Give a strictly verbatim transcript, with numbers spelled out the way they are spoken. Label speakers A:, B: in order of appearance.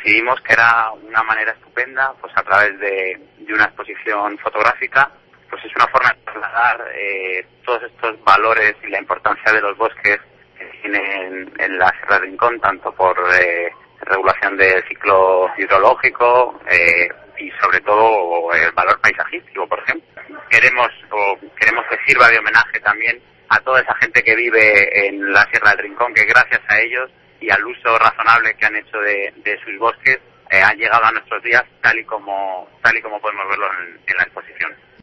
A: decidimos que era una manera estupenda, pues a través de, de una exposición fotográfica, pues es una forma de trasladar eh, todos estos valores y la importancia de los bosques que tienen en la Sierra de Rincón, tanto por eh, regulación del ciclo hidrológico eh, y sobre todo el valor paisajístico, por ejemplo. Queremos o queremos que sirva de homenaje también a toda esa gente que vive en la Sierra del Rincón, que gracias a ellos y al uso razonable que han hecho de, de sus bosques, eh, han llegado a nuestros días tal y como tal y como podemos verlo en, en la exposición.